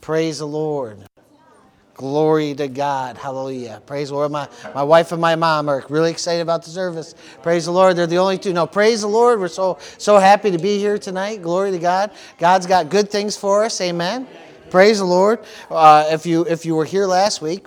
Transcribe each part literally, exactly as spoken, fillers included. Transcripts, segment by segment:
Praise the Lord. Glory to God. Hallelujah. Praise the Lord. My, my wife and my mom are really excited about the service. Praise the Lord. They're the only two. No, praise the Lord. We're so so happy to be here tonight. Glory to God. God's got good things for us. Amen. Praise the Lord. Uh, if you if you were here last week,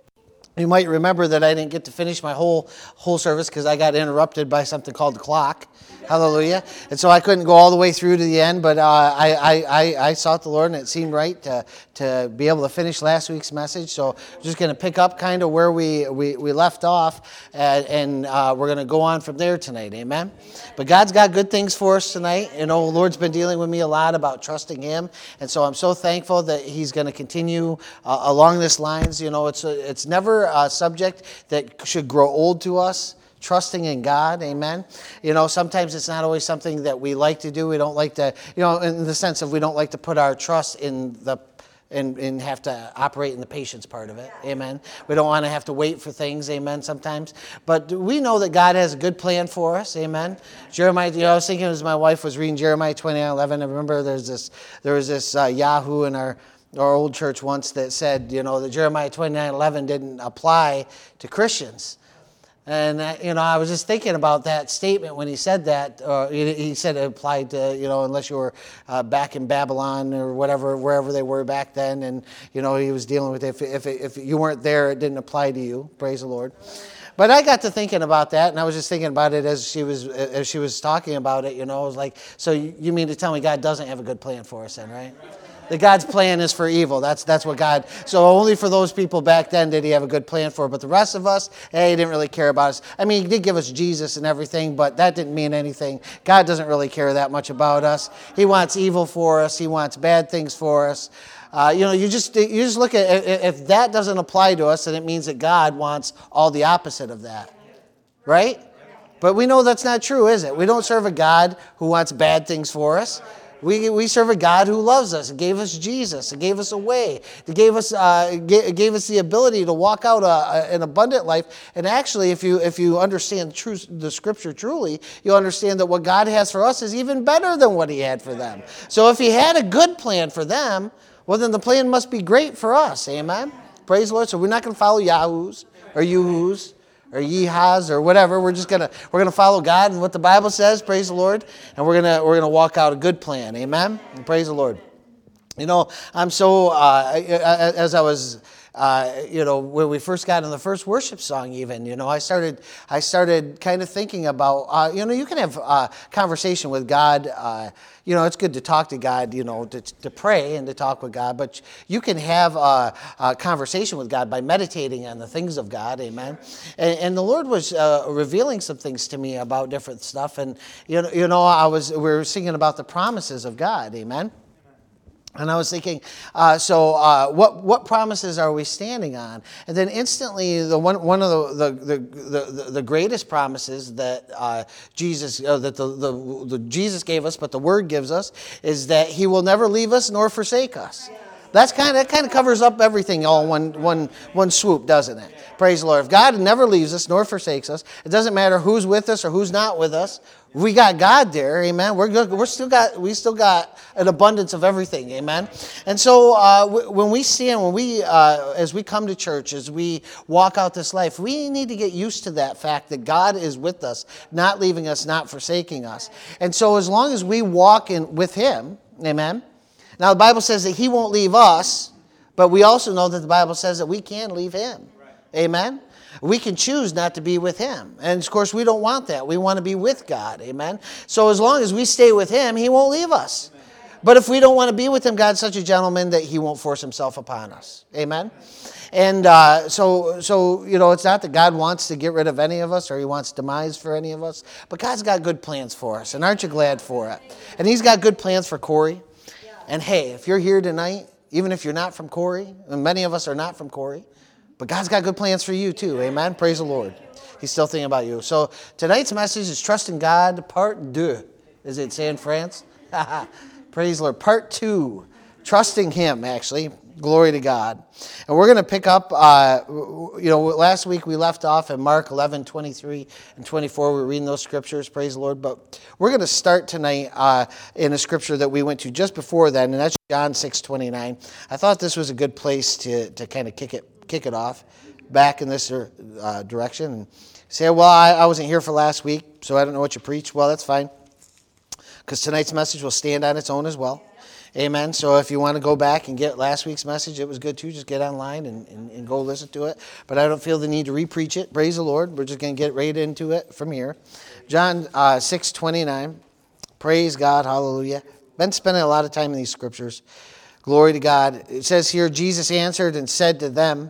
you might remember that I didn't get to finish my whole whole service because I got interrupted by something called the clock. Hallelujah. And so I couldn't go all the way through to the end, but uh, I, I, I, I sought the Lord, and it seemed right to, to be able to finish last week's message. So I'm just going to pick up kind of where we, we, we left off, and, and uh, we're going to go on from there tonight. Amen. But God's got good things for us tonight. You know, the Lord's been dealing with me a lot about trusting Him, and so I'm so thankful that He's going to continue uh, along this lines. You know, it's a, it's never a subject that should grow old to us. Trusting in God, amen. You know, sometimes it's not always something that we like to do. We don't like to, you know, in the sense of we don't like to put our trust in the, and, and have to operate in the patience part of it, amen. We don't want to have to wait for things, amen, sometimes. But we know that God has a good plan for us, amen. Jeremiah, you know, I was thinking as my wife was reading Jeremiah twenty-nine eleven, I remember there's this, there was this uh, Yahoo in our, our old church once that said, you know, that Jeremiah twenty-nine eleven didn't apply to Christians. And, uh, you know, I was just thinking about that statement when he said that. Uh, he, he said it applied to, you know, unless you were uh, back in Babylon or whatever, wherever they were back then. And, you know, he was dealing with it. If, if, if you weren't there, it didn't apply to you. Praise the Lord. But I got to thinking about that, and I was just thinking about it as she was as she was talking about it. You know, I was like, so you mean to tell me God doesn't have a good plan for us then, right? That God's plan is for evil. That's that's what God... So only for those people back then did He have a good plan for. But the rest of us, hey, He didn't really care about us. I mean, He did give us Jesus and everything, but that didn't mean anything. God doesn't really care that much about us. He wants evil for us. He wants bad things for us. Uh, you know, you just you just look at... If that doesn't apply to us, then it means that God wants all the opposite of that. Right? But we know that's not true, is it? We don't serve a God who wants bad things for us. We we serve a God who loves us and gave us Jesus and gave us a way. He gave us uh, gave, gave us the ability to walk out a, a, an abundant life. And actually, if you if you understand true, the Scripture truly, you'll understand that what God has for us is even better than what He had for them. So if He had a good plan for them, well, then the plan must be great for us. Amen? Praise the Lord. So we're not going to follow Yahoos or Yoo-hoos or yeehaws or whatever. We're just gonna we're gonna follow God and what the Bible says. Praise the Lord, and we're gonna we're gonna walk out a good plan. Amen. And praise the Lord. You know, I'm so uh, as I was. Uh, you know, when we first got in the first worship song, even, you know, I started, I started kind of thinking about, uh, you know, you can have uh, conversation with God. Uh, you know, it's good to talk to God, you know, to, to pray and to talk with God, but you can have a, a conversation with God by meditating on the things of God, amen. And, and the Lord was uh, revealing some things to me about different stuff, and you know, you know, I was, we were singing about the promises of God, amen. And I was thinking, uh, so uh, what what promises are we standing on? And then instantly, the one one of the the the, the, the greatest promises that uh, Jesus uh, that the, the the Jesus gave us, but the Word gives us, is that He will never leave us nor forsake us. That's kind of that kind of covers up everything all in one one one swoop, doesn't it? Praise the Lord. If God never leaves us nor forsakes us, it doesn't matter who's with us or who's not with us. We got God there, amen. We're good. We're still got. We still got an abundance of everything, amen. And so uh, when we stand, when we, uh, as we come to church, as we walk out this life, we need to get used to that fact that God is with us, not leaving us, not forsaking us. And so as long as we walk in with Him, amen. Now the Bible says that He won't leave us, but we also know that the Bible says that we can leave Him, amen. We can choose not to be with Him. And, of course, we don't want that. We want to be with God. Amen? So as long as we stay with Him, He won't leave us. But if we don't want to be with Him, God's such a gentleman that He won't force Himself upon us. Amen? And uh, so, so you know, it's not that God wants to get rid of any of us or He wants demise for any of us. But God's got good plans for us. And aren't you glad for it? And He's got good plans for Corey. And, hey, if you're here tonight, even if you're not from Corey, and many of us are not from Corey, but God's got good plans for you too. Amen. Praise the Lord. He's still thinking about you. So tonight's message is Trust in God, part deux. Is it say in France? Praise the Lord. Part two. Trusting him, actually. Glory to God. And we're going to pick up, uh, you know, last week we left off in Mark eleven, twenty-three and twenty-four. We're reading those scriptures, praise the Lord. But we're going to start tonight uh, in a scripture that we went to just before then, and that's John six twenty-nine. I thought this was a good place to, to kind of kick it kick it off back in this uh, direction. And say, well, I, I wasn't here for last week, so I don't know what you preached. Well, that's fine, because tonight's message will stand on its own as well. Amen. So if you want to go back and get last week's message, it was good too. Just get online and, and, and go listen to it. But I don't feel the need to re-preach it. Praise the Lord. We're just going to get right into it from here. John uh, six twenty-nine. Praise God. Hallelujah. Been spending a lot of time in these scriptures. Glory to God. It says here, Jesus answered and said to them,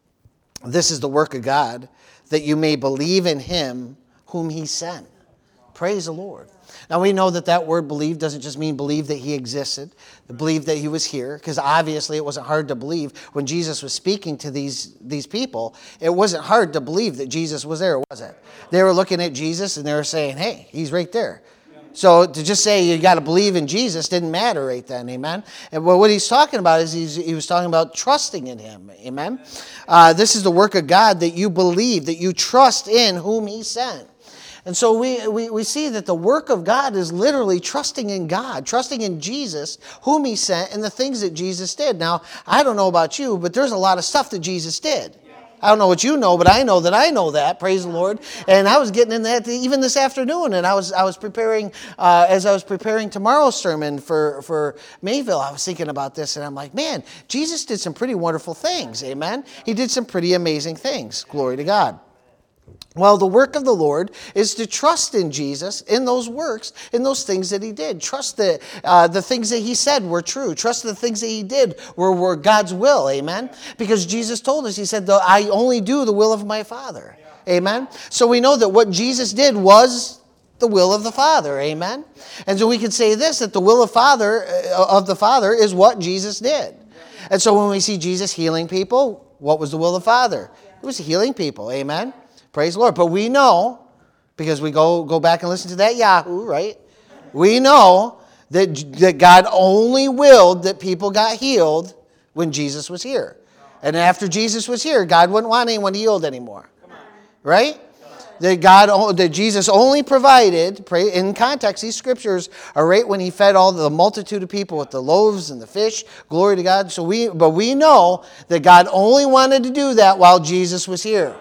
"This is the work of God, that you may believe in him whom he sent." Praise the Lord. Now, we know that that word believe doesn't just mean believe that he existed, believe that he was here, because obviously it wasn't hard to believe when Jesus was speaking to these, these people. It wasn't hard to believe that Jesus was there, was it? They were looking at Jesus and they were saying, hey, he's right there. So to just say you got to believe in Jesus didn't matter right then, amen? And what he's talking about is he's, he was talking about trusting in him, amen? Uh, this is the work of God, that you believe, that you trust in whom he sent. And so we, we, we see that the work of God is literally trusting in God, trusting in Jesus, whom he sent, and the things that Jesus did. Now, I don't know about you, but there's a lot of stuff that Jesus did. I don't know what you know, but I know that I know that, praise the Lord. And I was getting in that even this afternoon, and I was I was preparing, uh, as I was preparing tomorrow's sermon for, for Mayville, I was thinking about this, and I'm like, man, Jesus did some pretty wonderful things, amen? He did some pretty amazing things, glory to God. Well, the work of the Lord is to trust in Jesus, in those works, in those things that he did. Trust that uh, the things that he said were true. Trust the things that he did were, were God's will, amen? Because Jesus told us, he said, I only do the will of my Father, amen? So we know that what Jesus did was the will of the Father, amen? And so we can say this, that the will of Father of the Father is what Jesus did. And so when we see Jesus healing people, what was the will of the Father? It was healing people, amen? Praise the Lord. But we know, because we go, go back and listen to that Yahoo, right? We know that, that God only willed that people got healed when Jesus was here. And after Jesus was here, God wouldn't want anyone healed anymore. Right? That God, that Jesus only provided, pray, in context, these scriptures are right when he fed all the multitude of people with the loaves and the fish. Glory to God. So we, but we know that God only wanted to do that while Jesus was here.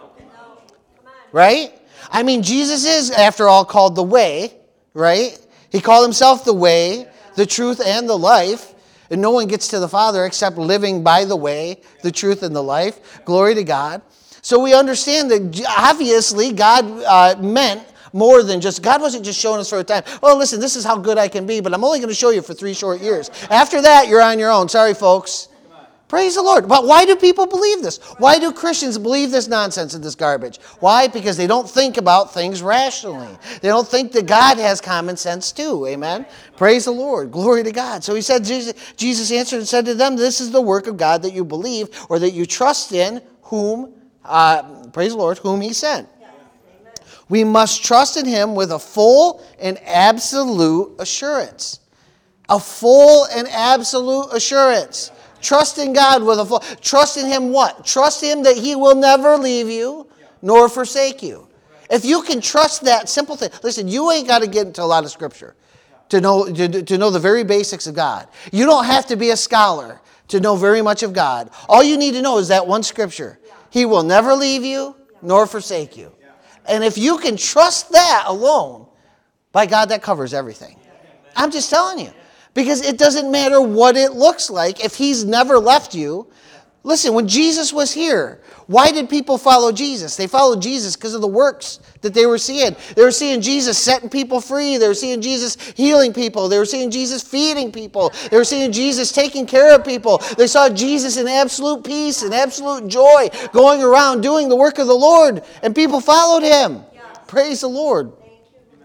Right? I mean, Jesus is, after all, called the way, right? He called himself the way, the truth, and the life. And no one gets to the Father except living by the way, the truth, and the life. Glory to God. So we understand that obviously God uh, meant more than just, God wasn't just showing us for a time. Oh, listen, this is how good I can be, but I'm only going to show you for three short years. After that, you're on your own. Sorry, folks. Praise the Lord. But why do people believe this? Why do Christians believe this nonsense and this garbage? Why? Because they don't think about things rationally. They don't think that God has common sense too. Amen? Praise the Lord. Glory to God. So he said, Jesus, Jesus answered and said to them, this is the work of God, that you believe or that you trust in whom, uh, praise the Lord, whom he sent. We must trust in him with a full and absolute assurance. A full and absolute assurance. Trust in God with a full, trust in him what? Trust him that he will never leave you nor forsake you. If you can trust that simple thing, listen, you ain't got to get into a lot of scripture to know, to, to know the very basics of God. You don't have to be a scholar to know very much of God. All you need to know is that one scripture. He will never leave you nor forsake you. And if you can trust that alone, by God, that covers everything. I'm just telling you. Because it doesn't matter what it looks like if he's never left you. Listen, when Jesus was here, why did people follow Jesus? They followed Jesus because of the works that they were seeing. They were seeing Jesus setting people free. They were seeing Jesus healing people. They were seeing Jesus feeding people. They were seeing Jesus taking care of people. They saw Jesus in absolute peace and absolute joy going around doing the work of the Lord. And people followed him. Praise the Lord.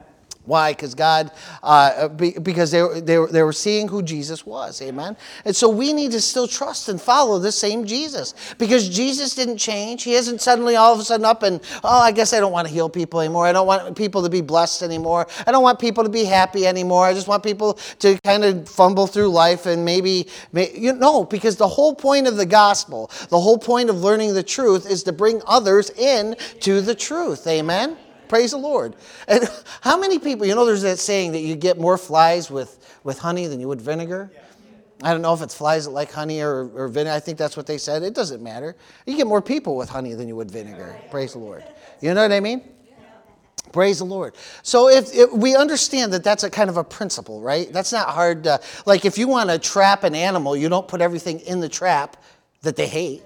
Why? Because God, uh, be, because they, were- they, were, they were seeing who Jesus was, amen? And so we need to still trust and follow the same Jesus, because Jesus didn't change. He isn't suddenly all of a sudden up and, oh, I guess I don't want to heal people anymore. I don't want people to be blessed anymore. I don't want people to be happy anymore. I just want people to kind of fumble through life and maybe, may, you know, because the whole point of the gospel, the whole point of learning the truth is to bring others in to the truth, amen? Praise the Lord. And how many people, you know, there's that saying that you get more flies with, with honey than you would vinegar. I don't know if it's flies that like honey or, or vinegar. I think that's what they said. It doesn't matter. You get more people with honey than you would vinegar. Praise the Lord. You know what I mean? Praise the Lord. So if, if we understand that that's a kind of a principle, right? That's not hard. To, like if you want to trap an animal, you don't put everything in the trap that they hate.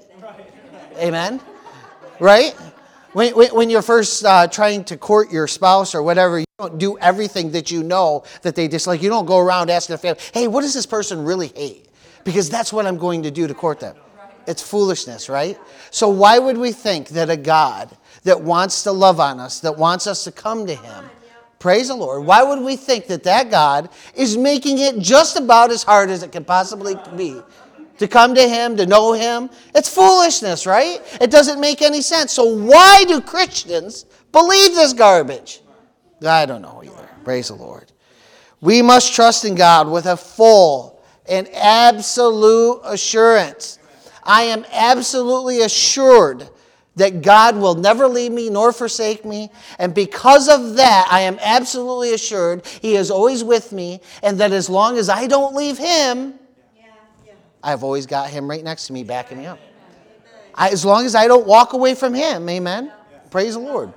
Amen? Right? When, when you're first uh, trying to court your spouse or whatever, you don't do everything that you know that they dislike. You don't go around asking the family, hey, what does this person really hate? Because that's what I'm going to do to court them. It's foolishness, right? So why would we think that a God that wants to love on us, that wants us to come to Him, praise the Lord, why would we think that that God is making it just about as hard as it can possibly be to come to Him, to know Him? It's foolishness, right? It doesn't make any sense. So why do Christians believe this garbage? I don't know either. Praise the Lord. We must trust in God with a full and absolute assurance. I am absolutely assured that God will never leave me nor forsake me. And because of that, I am absolutely assured He is always with me, and that as long as I don't leave Him, I've always got Him right next to me, backing me up. I, as long as I don't walk away from Him, amen? Praise the Lord.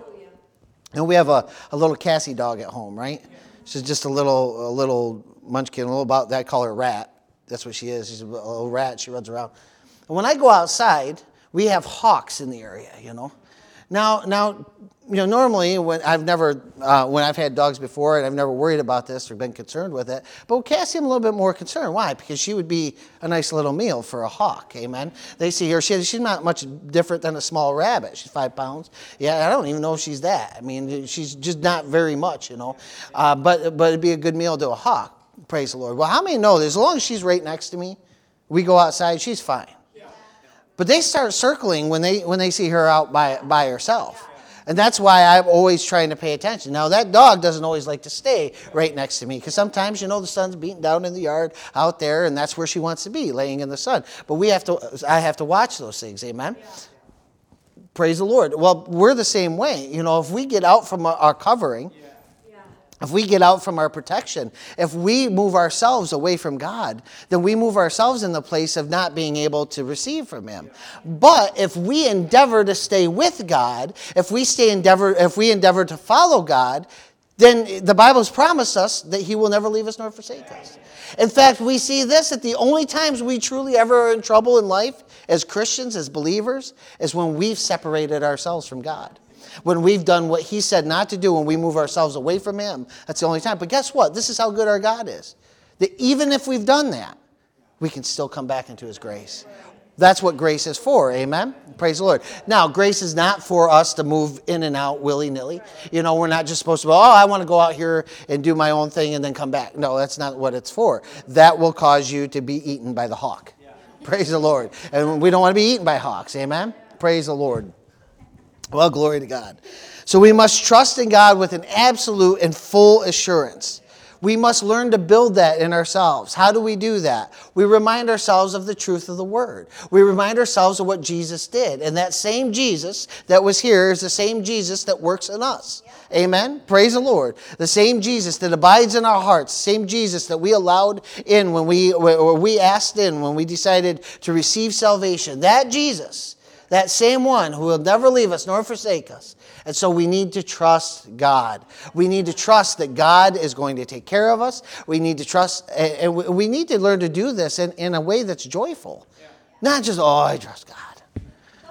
And we have a, a little Cassie dog at home, right? She's just a little a little munchkin, a little about that. I call her Rat. That's what she is. She's a little rat. She runs around. And when I go outside, we have hawks in the area, you know. Now, now, you know, normally when I've never, uh, when I've had dogs before, and I've never worried about this or been concerned with it. But with Cassie, I'm a little bit more concerned. Why? Because she would be a nice little meal for a hawk. Amen. They see her. She, she's not much different than a small rabbit. She's five pounds. Yeah, I don't even know if she's that. I mean, she's just not very much, you know. Uh, but but it'd be a good meal to a hawk. Praise the Lord. Well, how many know that as long as she's right next to me, we go outside, she's fine. But they start circling when they when they see her out by by herself. And that's why I'm always trying to pay attention. Now, that dog doesn't always like to stay right next to me, because sometimes, you know, the sun's beating down in the yard out there, and that's where she wants to be, laying in the sun. But we have to, I have to watch those things, amen? Yeah. Praise the Lord. Well, we're the same way. You know, if we get out from our covering, yeah. If we get out from our protection, if we move ourselves away from God, then we move ourselves in the place of not being able to receive from Him. But if we endeavor to stay with God, if we stay endeavor, if we endeavor to follow God, then the Bible's promised us that He will never leave us nor forsake us. In fact, we see this that the only times we truly ever are in trouble in life as Christians, as believers, is when we've separated ourselves from God. When we've done what He said not to do, when we move ourselves away from Him, that's the only time. But guess what? This is how good our God is. That even if we've done that, we can still come back into His grace. That's what grace is for, amen? Praise the Lord. Now, grace is not for us to move in and out willy-nilly. You know, we're not just supposed to go, oh, I want to go out here and do my own thing and then come back. No, that's not what it's for. That will cause you to be eaten by the hawk. Praise the Lord. And we don't want to be eaten by hawks, amen? Praise the Lord. Well, glory to God. So we must trust in God with an absolute and full assurance. We must learn to build that in ourselves. How do we do that? We remind ourselves of the truth of the Word. We remind ourselves of what Jesus did. And that same Jesus that was here is the same Jesus that works in us. Amen? Praise the Lord. The same Jesus that abides in our hearts, the same Jesus that we allowed in when we, or we asked in when we decided to receive salvation. That Jesus, that same one who will never leave us nor forsake us. And so we need to trust God. We need to trust that God is going to take care of us. We need to trust, and we need to learn to do this in, in a way that's joyful. Yeah. Not just, oh, I trust God.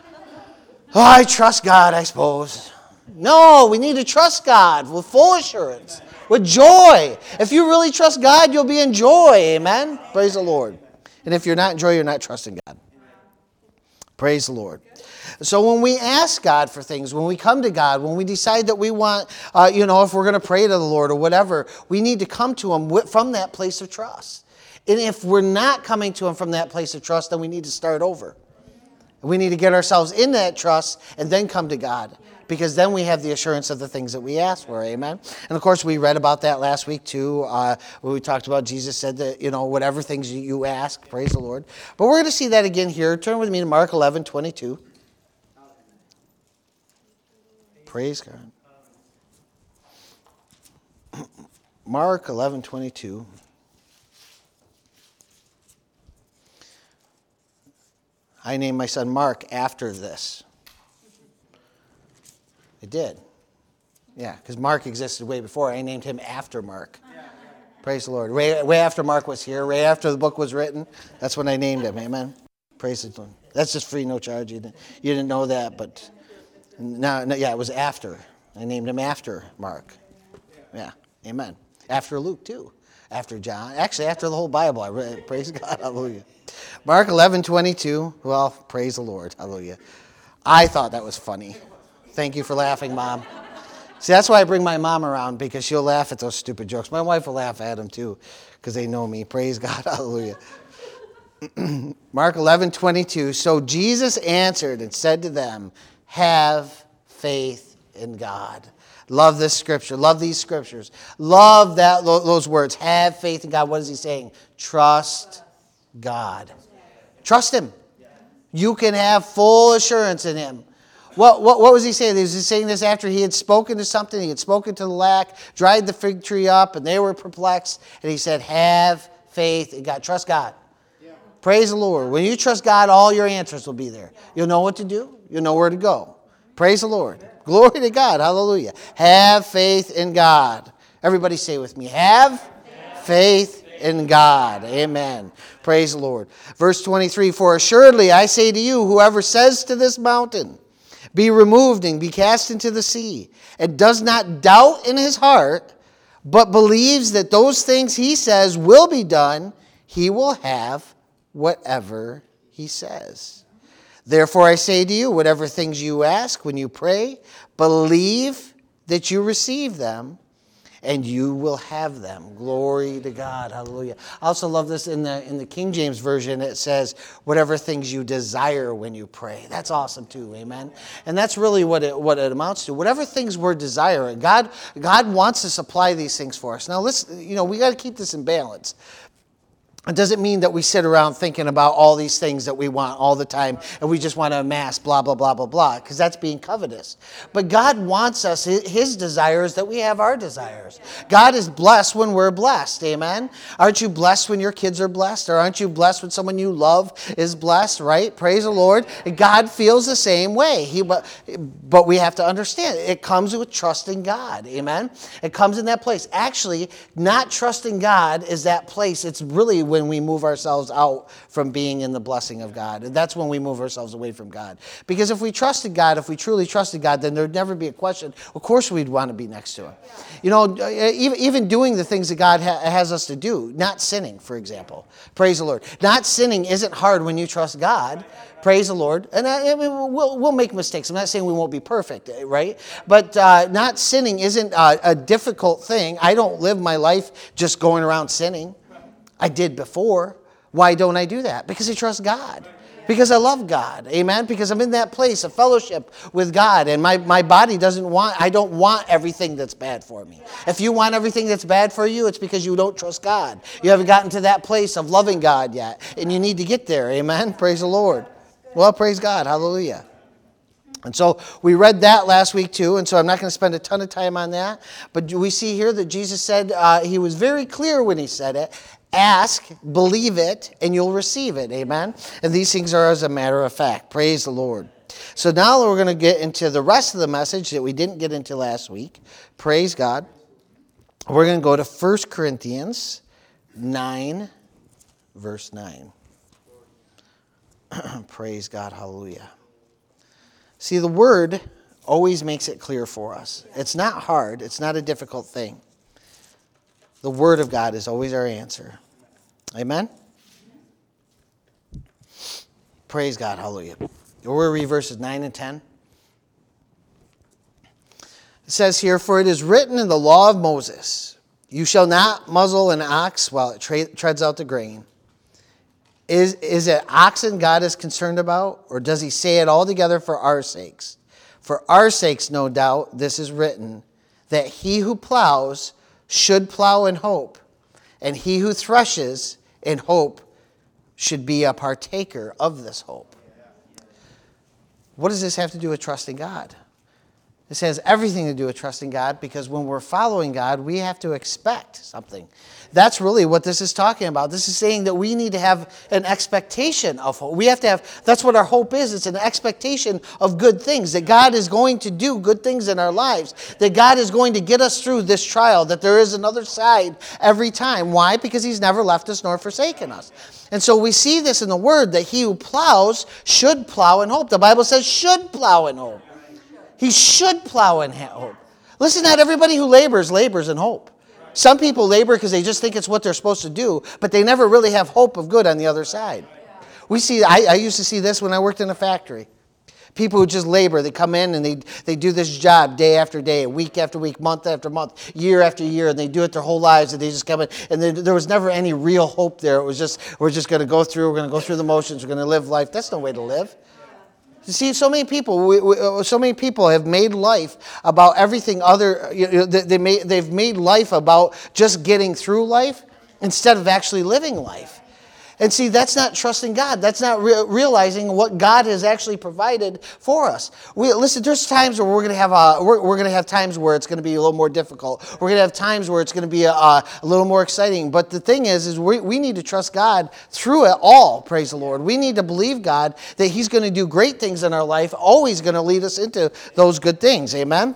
Oh, I trust God, I suppose. No, we need to trust God with full assurance, with joy. If you really trust God, you'll be in joy. Amen? Praise the Lord. And if you're not in joy, you're not trusting God. Praise the Lord. So when we ask God for things, when we come to God, when we decide that we want, uh, you know, if we're going to pray to the Lord or whatever, we need to come to Him from that place of trust. And if we're not coming to Him from that place of trust, then we need to start over. We need to get ourselves in that trust and then come to God, because then we have the assurance of the things that we ask for. Amen. And of course, we read about that last week too, uh, when we talked about Jesus said that, you know, whatever things you ask, praise the Lord. But we're going to see that again here. Turn with me to Mark eleven twenty-two. Praise God. Mark eleven twenty-two. I named my son Mark after this. It did. Yeah, because Mark existed way before. I named him after Mark. Praise the Lord. Way, way after Mark was here, way after the book was written, that's when I named him. Amen. Praise the Lord. That's just free, no charge. You didn't, you didn't know that, but no, no, yeah, it was after. I named him after Mark. Yeah, amen. After Luke, too. After John. Actually, after the whole Bible. I read, praise God. Hallelujah. Mark eleven twenty-two. Well, praise the Lord. Hallelujah. I thought that was funny. Thank you for laughing, Mom. See, that's why I bring my mom around, because she'll laugh at those stupid jokes. My wife will laugh at them, too, because they know me. Praise God. Hallelujah. Mark eleven twenty-two. So Jesus answered and said to them, have faith in God. Love this scripture. Love these scriptures. Love that those words. Have faith in God. What is he saying? Trust God. Trust Him. You can have full assurance in Him. What, what, what was he saying? Was he saying this after he had spoken to something? He had spoken to the lack, dried the fig tree up, and they were perplexed. And he said, have faith in God. Trust God. Yeah. Praise the Lord. When you trust God, all your answers will be there. You'll know what to do. You'll know where to go. Praise the Lord. Glory to God. Hallelujah. Have faith in God. Everybody say with me, have, have faith in God. Amen. Praise the Lord. Verse twenty-three, for assuredly I say to you, whoever says to this mountain, be removed and be cast into the sea, and does not doubt in his heart, but believes that those things he says will be done, he will have whatever he says. Therefore I say to you, whatever things you ask when you pray, believe that you receive them, and you will have them. Glory to God. Hallelujah. I also love this in the in the King James Version. It says, whatever things you desire when you pray. That's awesome too. Amen. And that's really what it what it amounts to. Whatever things we're desiring. God, God wants to supply these things for us. Now, listen, you know, we got to keep this in balance. It doesn't mean that we sit around thinking about all these things that we want all the time and we just want to amass blah, blah, blah, blah, blah, because that's being covetous. But God wants us, His desire is that we have our desires. God is blessed when we're blessed, amen? Aren't you blessed when your kids are blessed? Or aren't you blessed when someone you love is blessed, right? Praise the Lord. God feels the same way. He, but, but we have to understand, it comes with trusting God, amen? It comes in that place. Actually, not trusting God is that place. It's really when we move ourselves out from being in the blessing of God. And that's when we move ourselves away from God. Because if we trusted God, if we truly trusted God, then there'd never be a question. Of course we'd want to be next to Him. You know, even, even doing the things that God ha- has us to do, not sinning, for example. Praise the Lord. Not sinning isn't hard when you trust God. Praise the Lord. And I, I mean, we'll, we'll make mistakes. I'm not saying we won't be perfect, right? But uh, not sinning isn't a, a difficult thing. I don't live my life just going around sinning. I did before. Why don't I do that? Because I trust God. Because I love God. Amen? Because I'm in that place of fellowship with God. And my, my body doesn't want, I don't want everything that's bad for me. If you want everything that's bad for you, it's because you don't trust God. You haven't gotten to that place of loving God yet. And you need to get there. Amen? Praise the Lord. Well, praise God. Hallelujah. And so we read that last week too, and so I'm not going to spend a ton of time on that. But we see here that Jesus said, uh, He was very clear when He said it, ask, believe it, and you'll receive it. Amen? And these things are as a matter of fact. Praise the Lord. So now we're going to get into the rest of the message that we didn't get into last week. Praise God. We're going to go to First Corinthians nine, verse nine. Praise God. Hallelujah. See, the Word always makes it clear for us. It's not hard. It's not a difficult thing. The Word of God is always our answer. Amen? Praise God. Hallelujah. We'll read verses nine and ten. It says here, "For it is written in the law of Moses, you shall not muzzle an ox while it tre- treads out the grain. Is, is it oxen God is concerned about, or does he say it altogether for our sakes? For our sakes, no doubt, this is written, that he who plows should plow in hope, and he who threshes in hope should be a partaker of this hope." What does this have to do with trusting God? This has everything to do with trusting God, because when we're following God, we have to expect something. That's really what this is talking about. This is saying that we need to have an expectation of hope. We have to have, that's what our hope is. It's an expectation of good things, that God is going to do good things in our lives, that God is going to get us through this trial, that there is another side every time. Why? Because he's never left us nor forsaken us. And so we see this in the word, that he who plows should plow in hope. The Bible says should plow in hope. He should plow in hope. Listen, not everybody who labors, labors in hope. Some people labor because they just think it's what they're supposed to do, but they never really have hope of good on the other side. We see, I, I used to see this when I worked in a factory. People who just labor, they come in and they, they do this job day after day, week after week, month after month, year after year, and they do it their whole lives, and they just come in, and they, there was never any real hope there. It was just, we're just going to go through, we're going to go through the motions, we're going to live life. That's no way to live. You see, so many people, we, we, so many people have made life about everything other. You know, they, they made, they've made life about just getting through life instead of actually living life. And see, that's not trusting God. That's not re- realizing what God has actually provided for us. We listen. There's times where we're going to have a, we're, we're going to have times where it's going to be a little more difficult. We're going to have times where it's going to be a, a little more exciting. But the thing is, is we, we need to trust God through it all. Praise the Lord. We need to believe God that He's going to do great things in our life. Always going to lead us into those good things. Amen.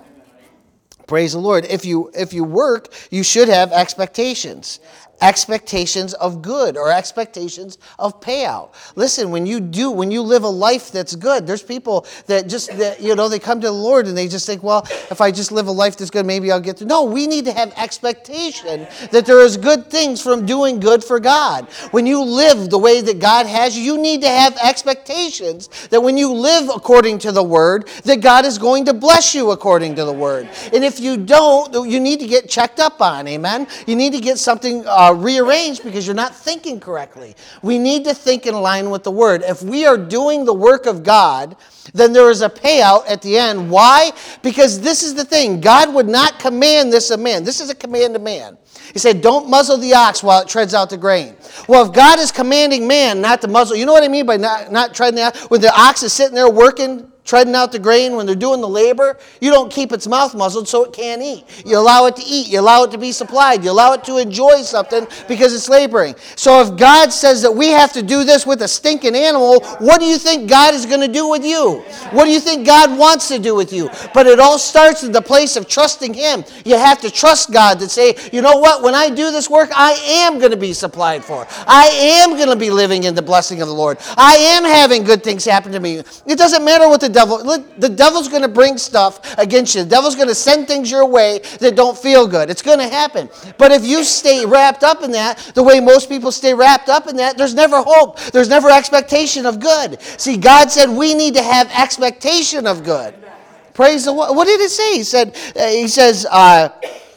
Praise the Lord. If you if you work, you should have expectations. Expectations of good, or expectations of payout. Listen, when you do, when you live a life that's good, there's people that just, that, you know, they come to the Lord and they just think, well, if I just live a life that's good, maybe I'll get through. No, we need to have expectation that there is good things from doing good for God. When you live the way that God has you, you need to have expectations that when you live according to the Word, that God is going to bless you according to the Word. And if you don't, you need to get checked up on, amen? You need to get something uh, rearranged because you're not thinking correctly. We need to think in line with the Word. If we are doing the work of God, then there is a payout at the end. Why? Because this is the thing. God would not command this of man. This is a command to man. He said, don't muzzle the ox while it treads out the grain. Well, if God is commanding man not to muzzle, you know what I mean by not, not treading out? When the ox is sitting there working, treading out the grain, when they're doing the labor, you don't keep its mouth muzzled so it can't eat. You allow it to eat. You allow it to be supplied. You allow it to enjoy something because it's laboring. So if God says that we have to do this with a stinking animal, what do you think God is going to do with you? What do you think God wants to do with you? But it all starts in the place of trusting Him. You have to trust God to say, you know what? When I do this work, I am going to be supplied for. I am going to be living in the blessing of the Lord. I am having good things happen to me. It doesn't matter what the devil, look, the devil's going to bring stuff against you. The devil's going to send things your way that don't feel good. It's going to happen. But if you stay wrapped up in that, the way most people stay wrapped up in that, there's never hope. There's never expectation of good. See, God said we need to have expectation of good. Praise the Lord. What did it say? He said, uh, he says, uh,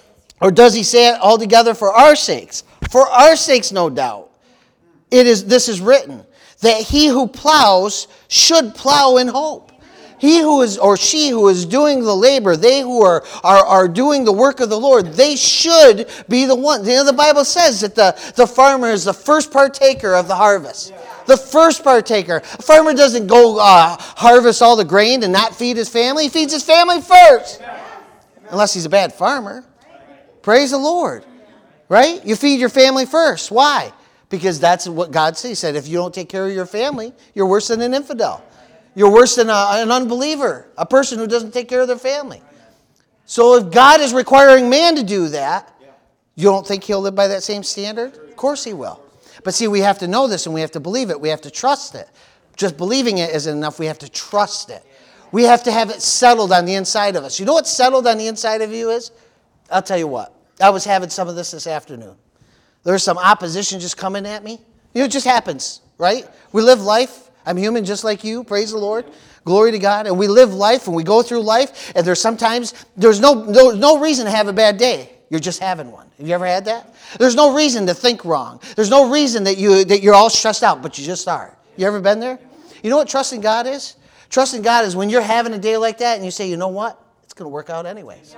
or does he say it altogether for our sakes? For our sakes, no doubt. It is. This is written, that he who plows should plow in hope. He who is, or she who is doing the labor, they who are, are, are doing the work of the Lord, they should be the one. You know, the Bible says that the, the farmer is the first partaker of the harvest. The first partaker. A farmer doesn't go uh, harvest all the grain and not feed his family. He feeds his family first. Unless he's a bad farmer. Praise the Lord. Right? You feed your family first. Why? Because that's what God said. He said, if you don't take care of your family, you're worse than an infidel. You're worse than a, an unbeliever, a person who doesn't take care of their family. So if God is requiring man to do that, you don't think he'll live by that same standard? Of course he will. But see, we have to know this and we have to believe it. We have to trust it. Just believing it isn't enough. We have to trust it. We have to have it settled on the inside of us. You know what settled on the inside of you is? I'll tell you what. I was having some of this this afternoon. There's some opposition just coming at me. You know, it just happens, right? We live life. I'm human just like you. Praise the Lord. Glory to God. And we live life and we go through life. And there's sometimes, there's no, no, no reason to have a bad day. You're just having one. Have you ever had that? There's no reason to think wrong. There's no reason that, you, that you're all stressed out, but you just are. You ever been there? You know what trusting God is? Trusting God is when you're having a day like that and you say, you know what? It's going to work out anyways.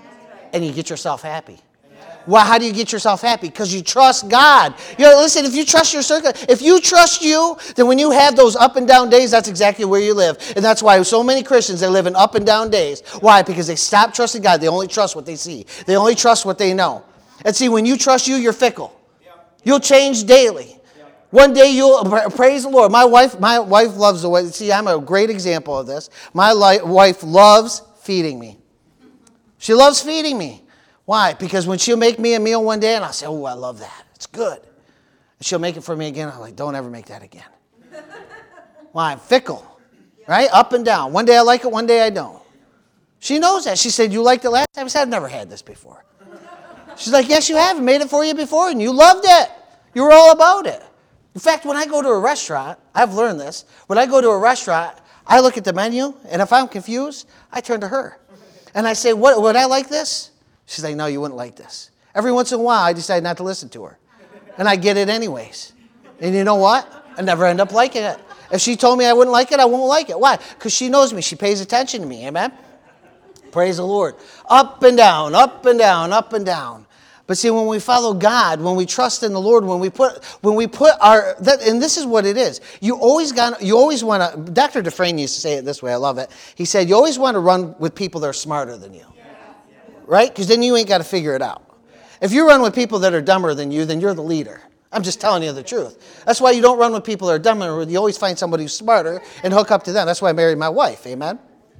And you get yourself happy. Well, how do you get yourself happy? Because you trust God. You know, listen, if you trust your circle, if you trust you, then when you have those up and down days, that's exactly where you live. And that's why so many Christians, they live in up and down days. Why? Because they stop trusting God. They only trust what they see. They only trust what they know. And see, when you trust you, you're fickle. You'll change daily. One day you'll praise the Lord. My wife, my wife loves the way. See, I'm a great example of this. My li- wife loves feeding me. She loves feeding me. Why? Because when she'll make me a meal one day, and I'll say, oh, I love that. It's good. And she'll make it for me again. I'm like, don't ever make that again. Why? I'm fickle. Right? Up and down. One day I like it, one day I don't. She knows that. She said, you liked it last time? I said, I've never had this before. She's like, yes, you have. I made it for you before, and you loved it. You were all about it. In fact, when I go to a restaurant, I've learned this. When I go to a restaurant, I look at the menu, and if I'm confused, I turn to her. And I say, what, would I like this? She's like, no, you wouldn't like this. Every once in a while, I decide not to listen to her. And I get it anyways. And you know what? I never end up liking it. If she told me I wouldn't like it, I won't like it. Why? Because she knows me. She pays attention to me. Amen? Praise the Lord. Up and down, up and down, up and down. But see, when we follow God, when we trust in the Lord, when we put, when we put our, that, and this is what it is. You always got, you always want to. Doctor Dufresne used to say it this way. I love it. He said, you always want to run with people that are smarter than you, right? Because then you ain't got to figure it out. If you run with people that are dumber than you, then you're the leader. I'm just telling you the truth. That's why you don't run with people that are dumber. You always find somebody who's smarter and hook up to them. That's why I married my wife. Amen.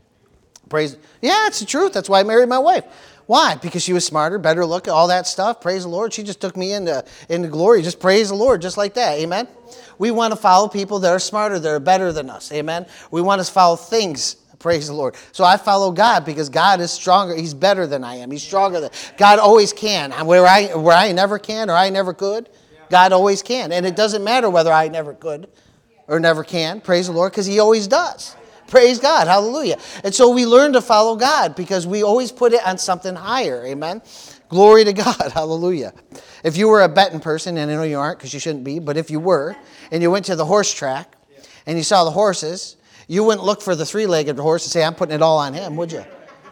Praise. Yeah, it's the truth. That's why I married my wife. Why? Because she was smarter, better looking, all that stuff. Praise the Lord. She just took me into, into glory. Just praise the Lord, just like that. Amen. We want to follow people that are smarter, that are better than us. Amen. We want to follow things. Praise the Lord. So I follow God because God is stronger. He's better than I am. He's stronger than God always can. Where I where I never can or I never could, God always can. And it doesn't matter whether I never could or never can. Praise the Lord, because He always does. Praise God. Hallelujah. And so we learn to follow God because we always put it on something higher. Amen. Glory to God. Hallelujah. If you were a betting person, and I know you aren't because you shouldn't be, but if you were, and you went to the horse track and you saw the horses, you wouldn't look for the three-legged horse and say, I'm putting it all on him, would you?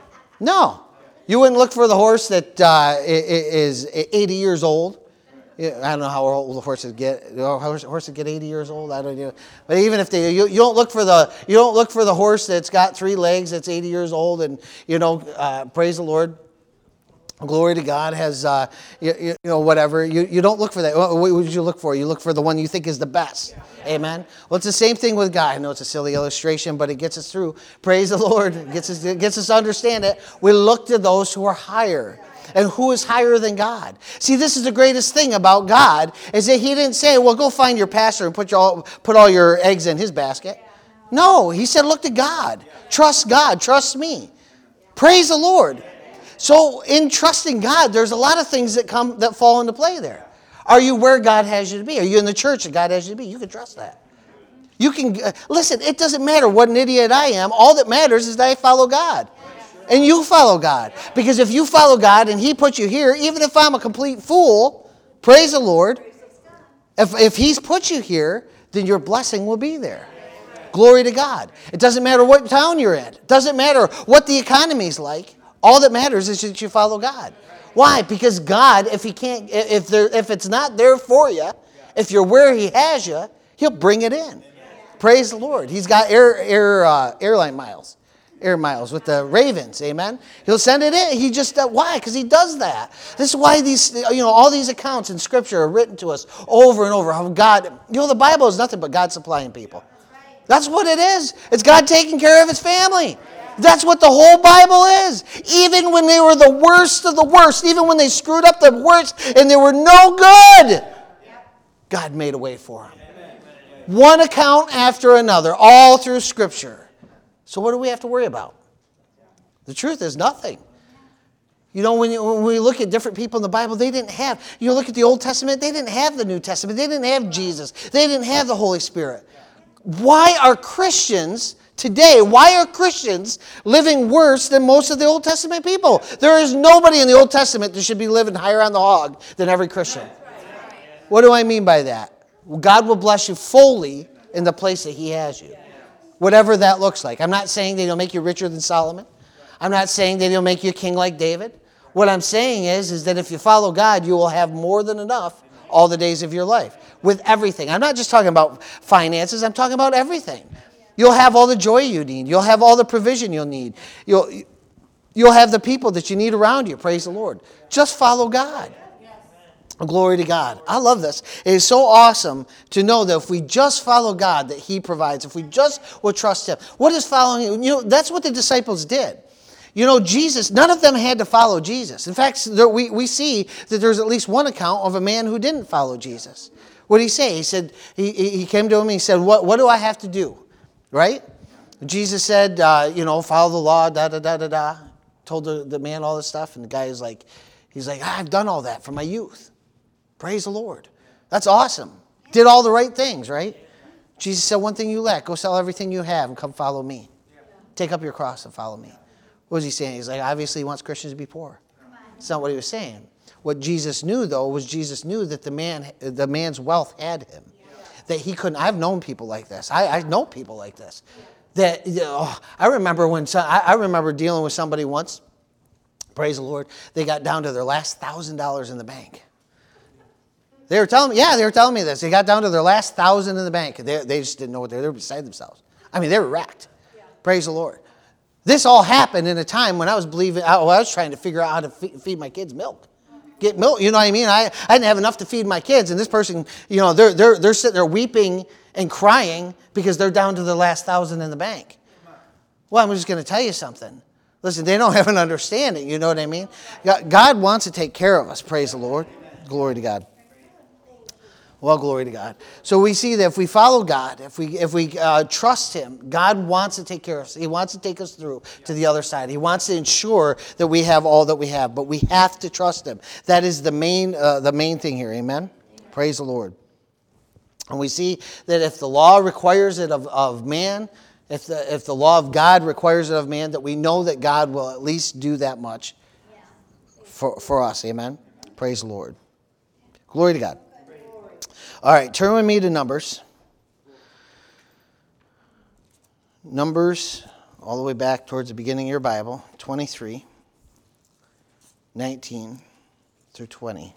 No. You wouldn't look for the horse that uh, is eighty years old. I don't know how old the horses get. Horses get eighty years old. I don't know. But even if they, you, you don't look for the, you don't look for the horse that's got three legs, that's eighty years old, and you know, uh, praise the Lord, glory to God, has uh, you, you know whatever. You you don't look for that. What would you look for? You look for the one you think is the best. Amen. Well, it's the same thing with God. I know it's a silly illustration, but it gets us through. Praise the Lord. It gets us, it gets us to understand it. We look to those who are higher. And who is higher than God? See, this is the greatest thing about God, is that He didn't say, well, go find your pastor and put, your all, put all your eggs in his basket. No, He said, look to God. Trust God. Trust me. Praise the Lord. So in trusting God, there's a lot of things that come that fall into play there. Are you where God has you to be? Are you in the church that God has you to be? You can trust that. You can, uh, listen, it doesn't matter what an idiot I am. All that matters is that I follow God. And you follow God. Because if you follow God and He put you here, even if I'm a complete fool, praise the Lord, if, if He's put you here, then your blessing will be there. Glory to God. It doesn't matter what town you're in. It doesn't matter what the economy's like. All that matters is that you follow God. Why? Because God, if He can't, if there, if it's not there for you, if you're where He has you, He'll bring it in. Praise the Lord. He's got air, air, uh, airline miles. Air miles with the Ravens, amen. He'll send it in. He just uh, why? Because He does that. This is why these, you know, all these accounts in Scripture are written to us over and over. How God, you know, the Bible is nothing but God supplying people. That's what it is. It's God taking care of His family. That's what the whole Bible is. Even when they were the worst of the worst, even when they screwed up the worst and they were no good, God made a way for them. One account after another, all through Scripture. So what do we have to worry about? The truth is nothing. You know, when, you, when we look at different people in the Bible, they didn't have, you look at the Old Testament, they didn't have the New Testament. They didn't have Jesus. They didn't have the Holy Spirit. Why are Christians today, why are Christians living worse than most of the Old Testament people? There is nobody in the Old Testament that should be living higher on the hog than every Christian. What do I mean by that? Well, God will bless you fully in the place that he has you. Whatever that looks like. I'm not saying that he'll make you richer than Solomon. I'm not saying that he'll make you a king like David. What I'm saying is, is that if you follow God, you will have more than enough all the days of your life. With everything. I'm not just talking about finances. I'm talking about everything. You'll have all the joy you need. You'll have all the provision you'll need. You'll, you'll have the people that you need around you. Praise the Lord. Just follow God. Glory to God. I love this. It is so awesome to know that if we just follow God, that he provides. If we just will trust him. What is following him? You know, that's what the disciples did. You know, Jesus, none of them had to follow Jesus. In fact, there, we, we see that there's at least one account of a man who didn't follow Jesus. What did he say? He said, he, he came to him and he said, what, what do I have to do? Right? Jesus said, uh, you know, follow the law, da, da, da, da, da. Told the, the man all this stuff. And the guy is like, he's like, ah, I've done all that from my youth. Praise the Lord. That's awesome. Did all the right things, right? Jesus said, one thing you lack, go sell everything you have and come follow me. Take up your cross and follow me. What was he saying? He's like, obviously he wants Christians to be poor. That's not what he was saying. What Jesus knew, though, was Jesus knew that the man, the man's wealth had him. That he couldn't. I've known people like this. I, I know people like this. That you know, I remember when some, I, I remember dealing with somebody once. Praise the Lord. They got down to their last thousand dollars in the bank. They were telling me, yeah, they were telling me this. They got down to their last thousand in the bank. They, they just didn't know what they were. They were beside themselves. I mean, they were wrecked. Yeah. Praise the Lord. This all happened in a time when I was believing. I, well, I was trying to figure out how to feed my kids milk. Get milk, you know what I mean? I, I didn't have enough to feed my kids, and this person, you know, they're they're they're sitting there weeping and crying because they're down to the last thousand in the bank. Well, I'm just going to tell you something. Listen, they don't have an understanding. You know what I mean? God wants to take care of us. Praise the Lord. Glory to God. Well, glory to God. So we see that if we follow God, if we if we uh, trust him, God wants to take care of us. He wants to take us through to the other side. He wants to ensure that we have all that we have, but we have to trust him. That is the main uh, the main thing here. Amen? Praise the Lord. And we see that if the law requires it of, of man, if the if the law of God requires it of man, that we know that God will at least do that much for, for us. Amen? Praise the Lord. Glory to God. All right, turn with me to Numbers. Numbers, all the way back towards the beginning of your Bible, twenty-three, nineteen through twenty.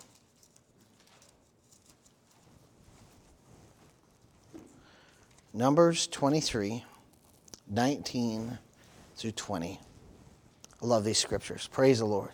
Numbers twenty-three, nineteen through twenty. I love these scriptures. Praise the Lord.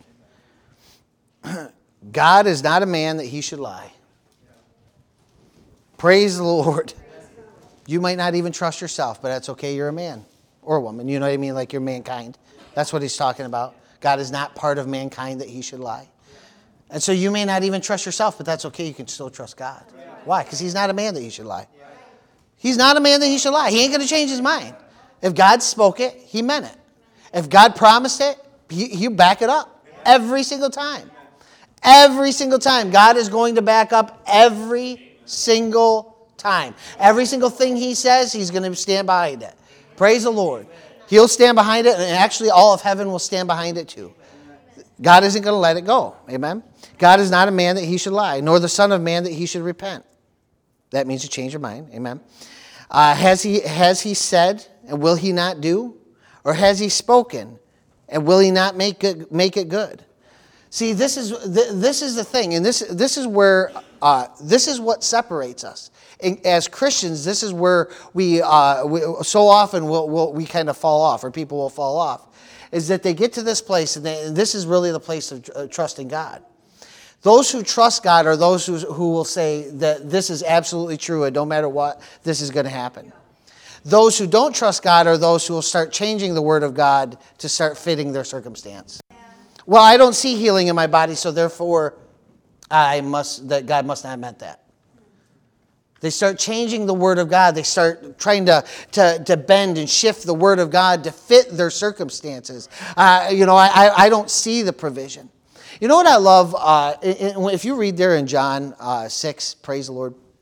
God is not a man that he should lie. Praise the Lord. You might not even trust yourself, but that's okay. You're a man or a woman. You know what I mean? Like you're mankind. That's what he's talking about. God is not part of mankind that he should lie. And so you may not even trust yourself, but that's okay. You can still trust God. Why? Because he's not a man that he should lie. He's not a man that he should lie. He ain't going to change his mind. If God spoke it, he meant it. If God promised it, he, he'll back it up every single time. Every single time. God is going to back up every single time. Every single thing he says, he's going to stand behind it. Praise the Lord. He'll stand behind it, and actually all of heaven will stand behind it too. God isn't going to let it go. Amen? God is not a man that he should lie, nor the son of man that he should repent. That means to change your mind. Amen? Uh, has he has he said, and will he not do? Or has he spoken, and will he not make it, make it good? See, this is this is the thing, and this this is where uh, this is what separates us. And as Christians, this is where we, uh, we so often we'll, we'll, we kind of fall off, or people will fall off, is that they get to this place, and, they, and this is really the place of uh, trusting God. Those who trust God are those who, who will say that this is absolutely true, and no matter what, this is going to happen. Those who don't trust God are those who will start changing the Word of God to start fitting their circumstance. Well, I don't see healing in my body, so therefore I must that God must not have meant that. They start changing the Word of God. They start trying to, to, to bend and shift the Word of God to fit their circumstances. Uh, you know, I, I don't see the provision. You know what I love? Uh, if you read there in John uh, six, praise the Lord.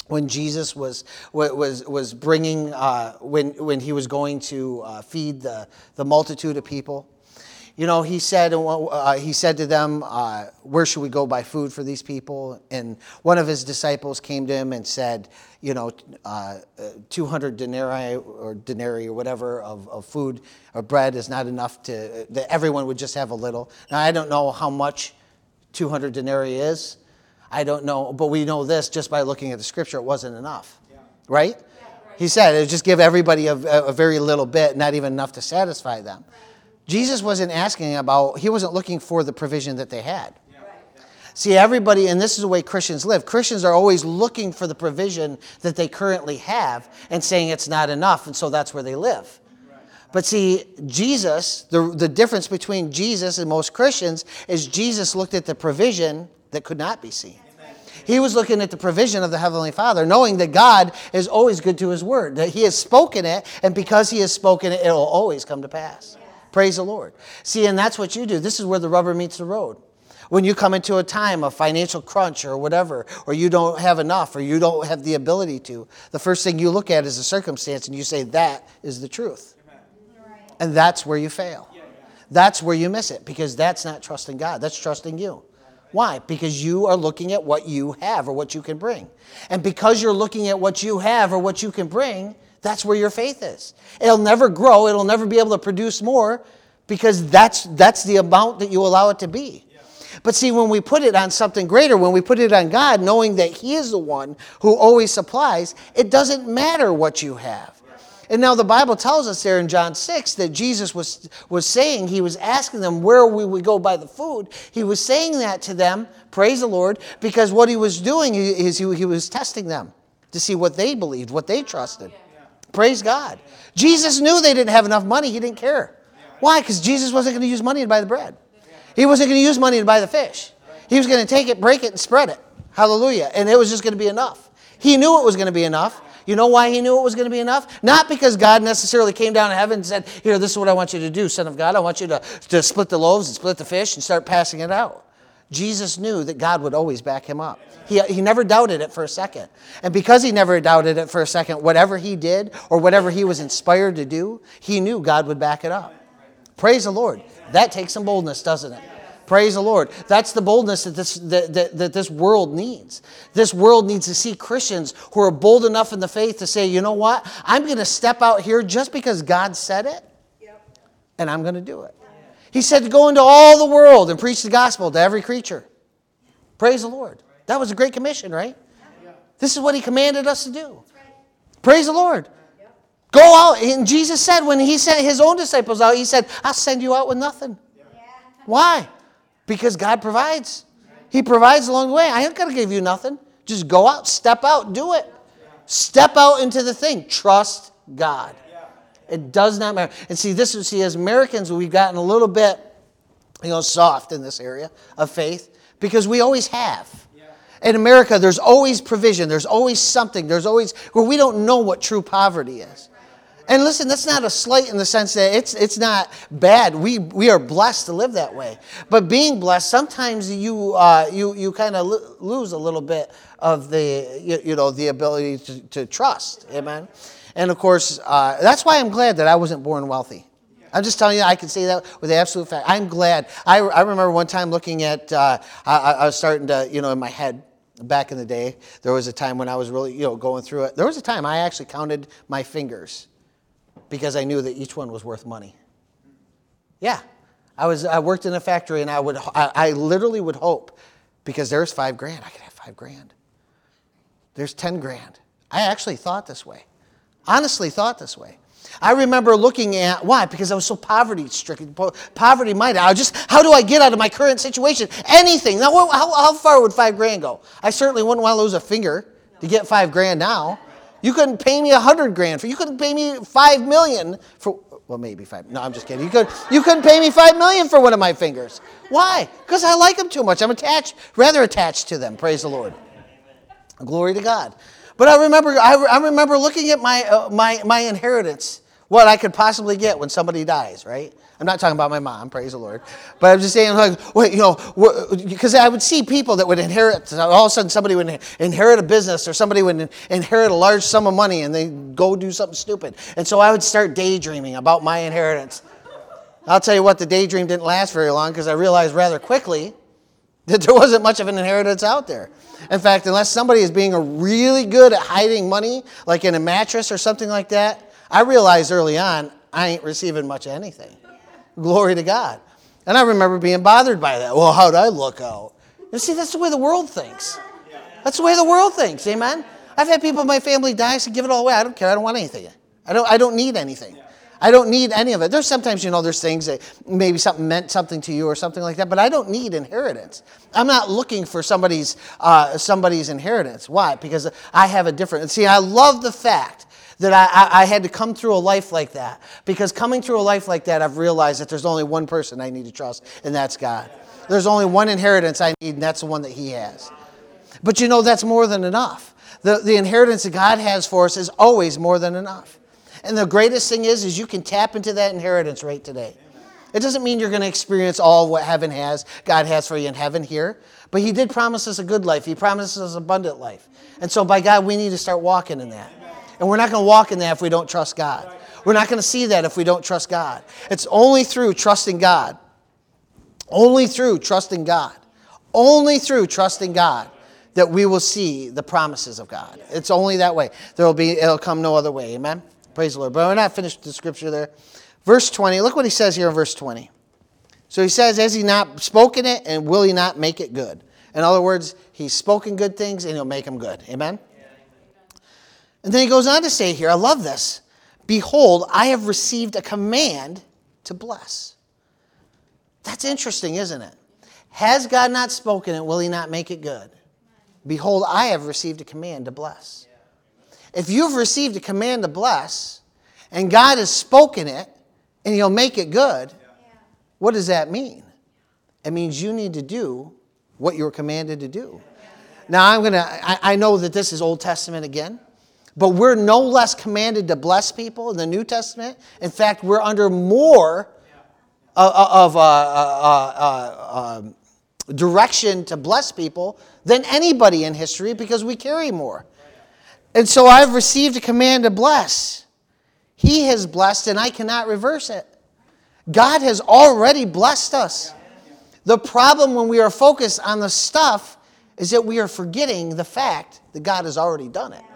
when Jesus was was was bringing uh, when when he was going to uh, feed the the multitude of people. You know, he said uh, he said to them, uh, "Where should we go buy food for these people?" And one of his disciples came to him and said, "You know, uh, two hundred denarii or denarii or whatever of, of food or bread is not enough to that everyone would just have a little." Now I don't know how much two hundred denarii is. I don't know, but we know this just by looking at the scripture. It wasn't enough, yeah. right? Yeah, right? He said it would just give everybody a, a very little bit, not even enough to satisfy them. Right. Jesus wasn't asking about, he wasn't looking for the provision that they had. Yeah. Right. See, everybody, and this is the way Christians live, Christians are always looking for the provision that they currently have and saying it's not enough, and so that's where they live. Right. But see, Jesus, the, the difference between Jesus and most Christians is Jesus looked at the provision that could not be seen. He was looking at the provision of the Heavenly Father, knowing that God is always good to his word, that he has spoken it, and because he has spoken it, it will always come to pass. Yeah. Praise the Lord. See, and that's what you do. This is where the rubber meets the road. When you come into a time of financial crunch or whatever, or you don't have enough, or you don't have the ability to, the first thing you look at is the circumstance, and you say, that is the truth. Amen. And that's where you fail. That's where you miss it, because that's not trusting God. That's trusting you. Why? Because you are looking at what you have or what you can bring. And because you're looking at what you have or what you can bring, that's where your faith is. It'll never grow. It'll never be able to produce more because that's that's the amount that you allow it to be. But see, when we put it on something greater, when we put it on God, knowing that he is the one who always supplies, it doesn't matter what you have. And now the Bible tells us there in John six that Jesus was, was saying, he was asking them where we would go buy the food. He was saying that to them, praise the Lord, because what he was doing is he, he was testing them to see what they believed, what they trusted. Praise God. Jesus knew they didn't have enough money. He didn't care. Why? Because Jesus wasn't going to use money to buy the bread. He wasn't going to use money to buy the fish. He was going to take it, break it, and spread it. Hallelujah. And it was just going to be enough. He knew it was going to be enough. You know why he knew it was going to be enough? Not because God necessarily came down to heaven and said, here, this is what I want you to do, Son of God. I want you to, to split the loaves and split the fish and start passing it out. Jesus knew that God would always back him up. He, he never doubted it for a second. And because he never doubted it for a second, whatever he did or whatever he was inspired to do, he knew God would back it up. Praise the Lord. That takes some boldness, doesn't it? Praise the Lord. That's the boldness that this, that, that, that this world needs. This world needs to see Christians who are bold enough in the faith to say, you know what? I'm going to step out here just because God said it, yep. and I'm going to do it. He said to go into all the world and preach the gospel to every creature. Praise the Lord. That was a great commission, right? This is what he commanded us to do. Praise the Lord. Go out. And Jesus said when he sent his own disciples out, he said, I'll send you out with nothing. Why? Because God provides. He provides along the way. I ain't going to give you nothing. Just go out, step out, do it. Step out into the thing. Trust God. It does not matter. And see, this is, see, as Americans, we've gotten a little bit, you know, soft in this area of faith because we always have. In America, there's always provision. There's always something. There's always, where we don't know what true poverty is. And listen, that's not a slight in the sense that it's it's not bad. We we are blessed to live that way. But being blessed, sometimes you uh, you you kind of lo- lose a little bit of the you, you know the ability to, to trust. Amen. And of course, uh, that's why I'm glad that I wasn't born wealthy. I'm just telling you, I can say that with absolute fact. I'm glad. I I remember one time looking at uh, I, I was starting to you know in my head. Back in the day, there was a time when I was really you know going through it. There was a time I actually counted my fingers. Because I knew that each one was worth money. Yeah. I was I worked in a factory and I would I, I literally would hope because there's five grand. I could have five grand. There's ten grand. I actually thought this way. Honestly thought this way. I remember looking at why? Because I was so poverty stricken, poverty minded. I was just how do I get out of my current situation? Anything. Now how, how far would five grand go? I certainly wouldn't want to lose a finger to get five grand now. You couldn't pay me a hundred grand for. You couldn't pay me five million for. Well, maybe five. No, I'm just kidding. You could. You couldn't pay me five million for one of my fingers. Why? Because I like them too much. I'm attached, rather attached to them. Praise the Lord. Glory to God. But I remember. I, I remember looking at my uh, my my inheritance what I could possibly get when somebody dies, right? I'm not talking about my mom, praise the Lord. But I'm just saying, like, wait, you know, because I would see people that would inherit, all of a sudden somebody would inherit a business or somebody would inherit a large sum of money and they go do something stupid. And so I would start daydreaming about my inheritance. I'll tell you what, the daydream didn't last very long because I realized rather quickly that there wasn't much of an inheritance out there. In fact, unless somebody is being really good at hiding money, like in a mattress or something like that, I realized early on I ain't receiving much of anything. Glory to God. And I remember being bothered by that. Well, how'd I look out? You see, that's the way the world thinks. That's the way the world thinks, amen? I've had people in my family die, I said, give it all away. I don't care. I don't want anything. I don't, I don't need anything. I don't need any of it. There's sometimes, you know, there's things that maybe something meant something to you or something like that, but I don't need inheritance. I'm not looking for somebody's uh, somebody's inheritance. Why? Because I have a different... See, I love the fact that I, I, I had to come through a life like that. Because coming through a life like that, I've realized that there's only one person I need to trust, and that's God. There's only one inheritance I need, and that's the one that He has. But you know, that's more than enough. The, the inheritance that God has for us is always more than enough. And the greatest thing is, is you can tap into that inheritance right today. It doesn't mean you're going to experience all what heaven has, God has for you in heaven here. But He did promise us a good life. He promised us abundant life. And so by God, we need to start walking in that. And we're not going to walk in that if we don't trust God. We're not going to see that if we don't trust God. It's only through trusting God. Only through trusting God. Only through trusting God that we will see the promises of God. It's only that way. There will be, it'll come no other way. Amen? Praise the Lord. But we're not finished the scripture there. Verse twenty, look what he says here in verse twenty. So he says, has he not spoken it, and will he not make it good? In other words, he's spoken good things and he'll make them good. Amen? And then he goes on to say here, I love this. Behold, I have received a command to bless. That's interesting, isn't it? Has God not spoken it, will He not make it good? Behold, I have received a command to bless. If you've received a command to bless, and God has spoken it, and He'll make it good, what does that mean? It means you need to do what you're commanded to do. Now, I'm gonna. I, I know that this is Old Testament again, but we're no less commanded to bless people in the New Testament. In fact, we're under more of, of uh, uh, uh, uh, direction to bless people than anybody in history because we carry more. And so I've received a command to bless. He has blessed, and I cannot reverse it. God has already blessed us. The problem when we are focused on the stuff is that we are forgetting the fact that God has already done it.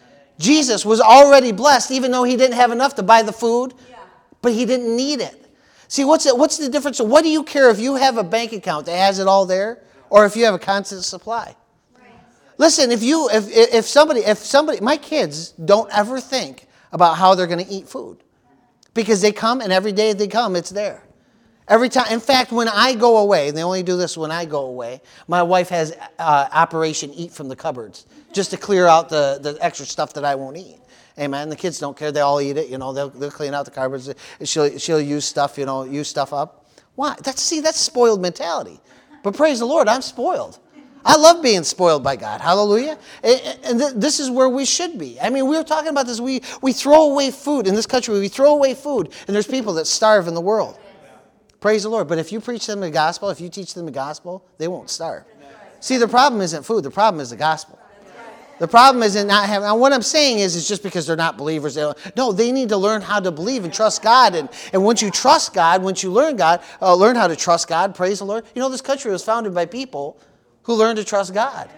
Jesus was already blessed, even though He didn't have enough to buy the food, but He didn't need it. See, what's the, what's the difference? What do you care if you have a bank account that has it all there, or if you have a constant supply? Listen, if you, if if somebody, if somebody, my kids don't ever think about how they're going to eat food, because they come and every day they come, it's there. Every time. In fact, when I go away, and they only do this when I go away, my wife has uh, Operation Eat from the cupboards, just to clear out the, the extra stuff that I won't eat. Amen. The kids don't care; they all eat it. You know, they'll they'll clean out the cupboards. She'll she'll use stuff. You know, use stuff up. Why? That's see, that's spoiled mentality. But praise the Lord, I'm spoiled. I love being spoiled by God. Hallelujah. And this is where we should be. I mean, we were talking about this. We, we throw away food. In this country, we throw away food. And there's people that starve in the world. Praise the Lord. But if you preach them the gospel, if you teach them the gospel, they won't starve. See, the problem isn't food. The problem is the gospel. The problem isn't not having... Now, what I'm saying is, it's just because they're not believers. They don't, no, they need to learn how to believe and trust God. And, and once you trust God, once you learn God, uh, learn how to trust God, praise the Lord. You know, this country was founded by people who learned to trust God.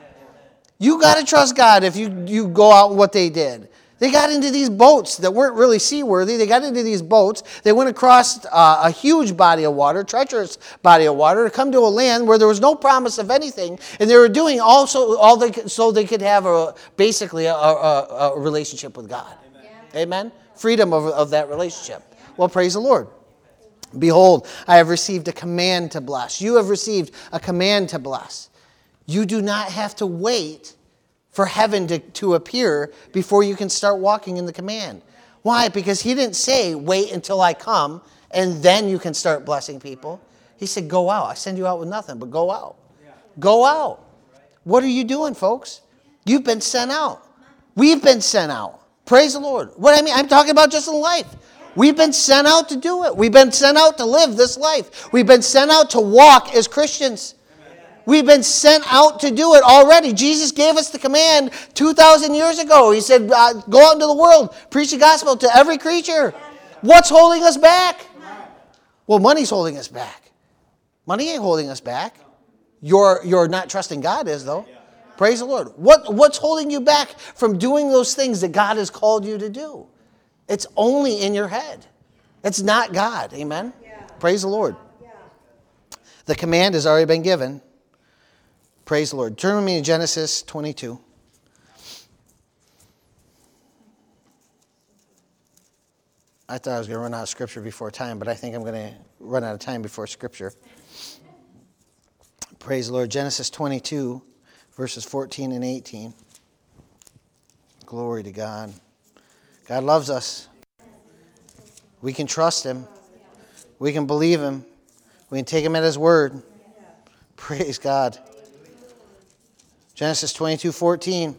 You got to trust God if you, you go out what they did. They got into these boats that weren't really seaworthy. They got into these boats. They went across uh, a huge body of water, treacherous body of water, to come to a land where there was no promise of anything. And they were doing also all they could, so they could have a, basically a, a, a relationship with God. Amen? Amen? Freedom of, of that relationship. Well, praise the Lord. Behold, I have received a command to bless. You have received a command to bless. You do not have to wait for heaven to, to appear before you can start walking in the command. Why? Because He didn't say, wait until I come and then you can start blessing people. He said, go out. I send you out with nothing, but go out. Go out. What are you doing, folks? You've been sent out. We've been sent out. Praise the Lord. What I mean, I'm talking about just in life. We've been sent out to do it. We've been sent out to live this life. We've been sent out to walk as Christians. We've been sent out to do it already. Jesus gave us the command two thousand years ago. He said, uh, go out into the world, preach the gospel to every creature. What's holding us back? Well, money's holding us back. Money ain't holding us back. You're, you're not trusting God is, though. Praise the Lord. What, what's holding you back from doing those things that God has called you to do? It's only in your head. It's not God. Amen? Yeah. Praise the Lord. Yeah. The command has already been given. Praise the Lord. Turn with me to Genesis twenty-two. I thought I was going to run out of Scripture before time, but I think I'm going to run out of time before Scripture. Praise the Lord. Genesis twenty-two, verses fourteen and eighteen. Glory to God. God loves us. We can trust Him. We can believe Him. We can take Him at His word. Praise God. Genesis twenty-two, fourteen.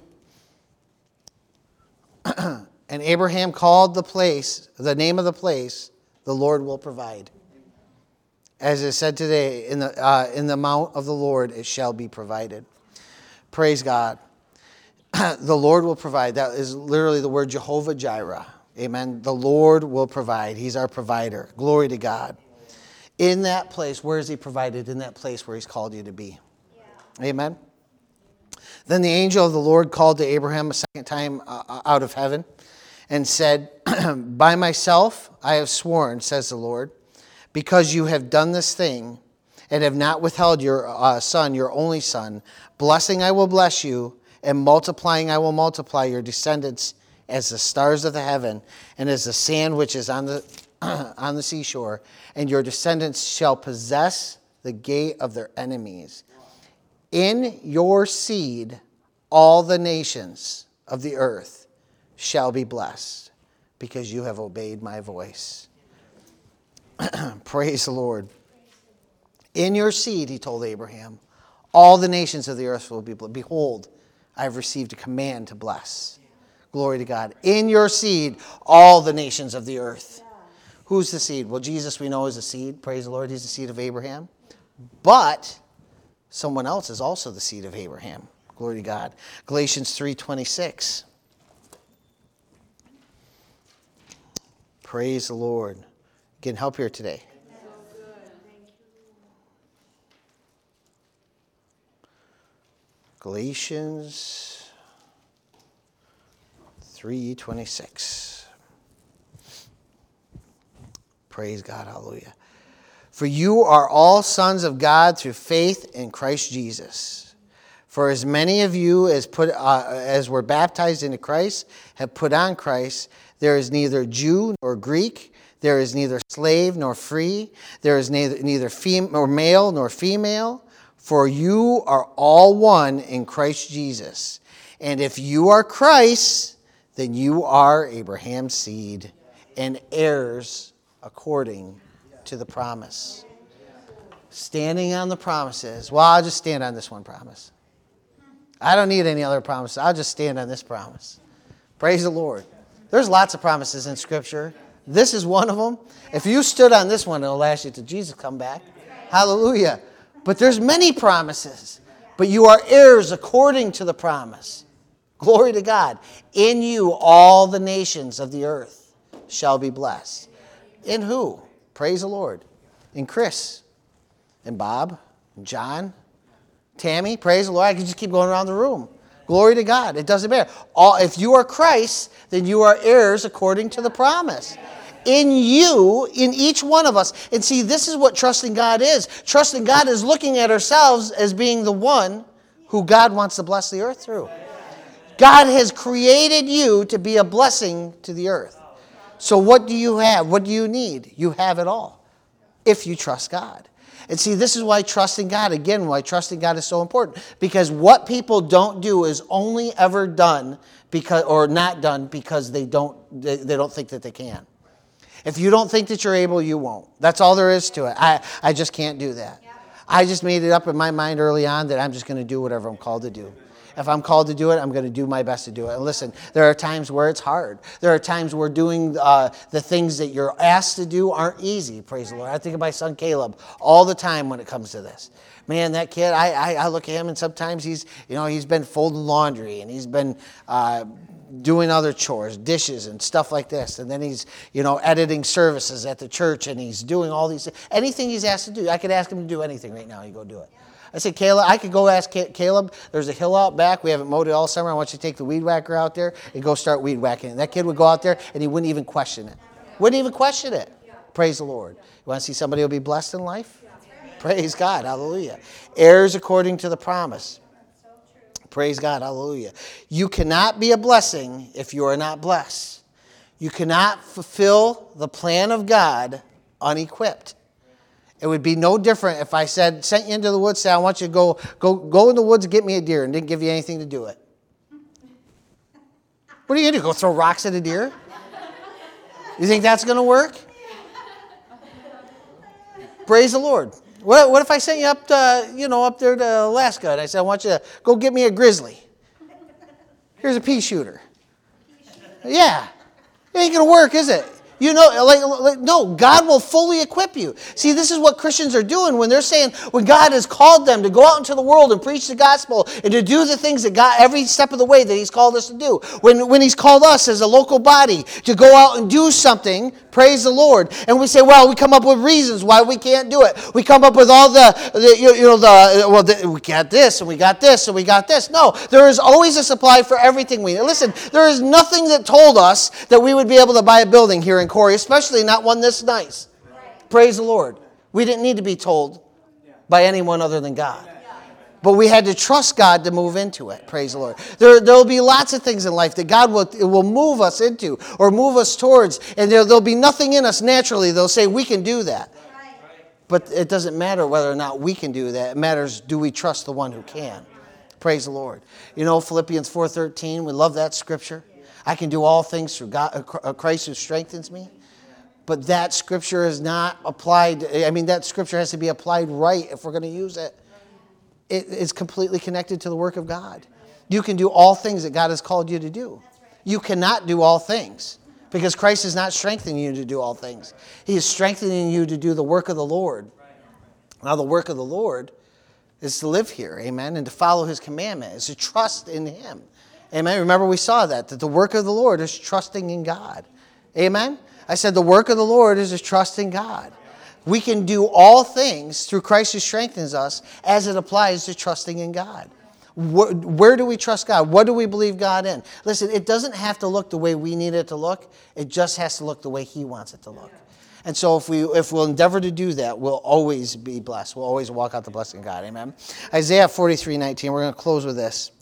And Abraham called the place, the name of the place, the Lord will provide. As it said today, in the uh, in the mount of the Lord it shall be provided. Praise God. The Lord will provide. That is literally the word Jehovah Jireh. Amen. The Lord will provide. He's our provider. Glory to God. In that place, where is He provided? In that place where He's called you to be. Yeah. Amen. Then the angel of the Lord called to Abraham a second time uh, out of heaven and said, by myself I have sworn, says the Lord, because you have done this thing and have not withheld your uh, son, your only son, blessing I will bless you, and multiplying I will multiply your descendants as the stars of the heaven and as the sand which is on the on the seashore, and your descendants shall possess the gate of their enemies. In your seed all the nations of the earth shall be blessed, because you have obeyed my voice. Praise the Lord. In your seed, he told Abraham, all the nations of the earth will be blessed. Behold, I have received a command to bless. Glory to God. In your seed, all the nations of the earth. Who's the seed? Well, Jesus we know is the seed. Praise the Lord. He's the seed of Abraham. But someone else is also the seed of Abraham. Glory to God. Galatians three twenty-six. Praise the Lord. Getting help here today. Galatians three twenty-six. Praise God, hallelujah. For you are all sons of God through faith in Christ Jesus. For as many of you as put uh, as were baptized into Christ have put on Christ, there is neither Jew nor Greek, there is neither slave nor free, there is neither neither fem- or male nor female. For you are all one in Christ Jesus. And if you are Christ, then you are Abraham's seed and heirs according to the promise. Standing on the promises. Well, I'll just stand on this one promise. I don't need any other promises. I'll just stand on this promise. Praise the Lord. There's lots of promises in Scripture. This is one of them. If you stood on this one, it'll last you till Jesus come back. Hallelujah. But there's many promises. But you are heirs according to the promise. Glory to God. In you all the nations of the earth shall be blessed. In who? Praise the Lord. In Chris. And Bob. And John. Tammy. Praise the Lord. I can just keep going around the room. Glory to God. It doesn't matter. All, if you are Christ, then you are heirs according to the promise. In you, in each one of us. And see, this is what trusting God is. Trusting God is looking at ourselves as being the one who God wants to bless the earth through. God has created you to be a blessing to the earth. So what do you have? What do you need? You have it all if you trust God. And see, this is why trusting God, again, why trusting God is so important. Because what people don't do is only ever done because, or not done because they don't, they, they don't think that they can. If you don't think that you're able, you won't. That's all there is to it. I, I just can't do that. I just made it up in my mind early on that I'm just going to do whatever I'm called to do. If I'm called to do it, I'm going to do my best to do it. And listen, there are times where it's hard. There are times where doing uh, the things that you're asked to do aren't easy, praise the Lord. I think of my son Caleb all the time when it comes to this. Man, that kid, I, I, I look at him and sometimes he's, you know, he's been folding laundry and he's been uh, doing other chores, dishes and stuff like this. And then he's, you know, editing services at the church and he's doing all these things. Anything he's asked to do, I could ask him to do anything right now. He'd go do it. I said, Caleb, I could go ask Caleb, there's a hill out back. We haven't mowed it all summer. I want you to take the weed whacker out there and go start weed whacking. And that kid would go out there and he wouldn't even question it. Wouldn't even question it. Praise the Lord. You want to see somebody who will be blessed in life? Praise God. Hallelujah. Heirs according to the promise. Praise God. Hallelujah. You cannot be a blessing if you are not blessed. You cannot fulfill the plan of God unequipped. It would be no different if I said, sent you into the woods, said, I want you to go, go, go in the woods and get me a deer, and didn't give you anything to do it. What are you going to do? Go throw rocks at a deer? You think that's going to work? Praise the Lord. What, what if I sent you up to, you know, up there to Alaska, and I said, I want you to go get me a grizzly. Here's a pea shooter. Yeah. It ain't going to work, is it? You know, like, like, no, God will fully equip you. See, this is what Christians are doing when they're saying, when God has called them to go out into the world and preach the gospel and to do the things that God, every step of the way that He's called us to do. When, when He's called us as a local body to go out and do something, praise the Lord. And we say, well, we come up with reasons why we can't do it. We come up with all the, the you, you know, the, well, the, we got this and we got this and we got this. No, there is always a supply for everything we need. Listen, there is nothing that told us that we would be able to buy a building here in Corey, especially not one this nice. Right. Praise the Lord. We didn't need to be told by anyone other than God. But we had to trust God to move into it. Praise the Lord. There will be lots of things in life that God will, will move us into or move us towards. And there, there'll be nothing in us naturally. They'll say, we can do that. Right. But it doesn't matter whether or not we can do that. It matters, do we trust the one who can? Praise the Lord. You know, Philippians four thirteen, we love that scripture. I can do all things through God, Christ who strengthens me. But that scripture is not applied. I mean, that scripture has to be applied right if we're going to use it. It is completely connected to the work of God. You can do all things that God has called you to do. You cannot do all things because Christ is not strengthening you to do all things. He is strengthening you to do the work of the Lord. Now, the work of the Lord is to live here, amen, and to follow His commandment, is to trust in Him. Amen. Remember, we saw that, that the work of the Lord is trusting in God. Amen. I said the work of the Lord is to trust in God. We can do all things through Christ who strengthens us as it applies to trusting in God. Where, where do we trust God? What do we believe God in? Listen, it doesn't have to look the way we need it to look. It just has to look the way He wants it to look. And so if, we, if we'll endeavor to do that, we'll always be blessed. We'll always walk out the blessing of God. Amen. Isaiah forty-three nineteen, we're going to close with this.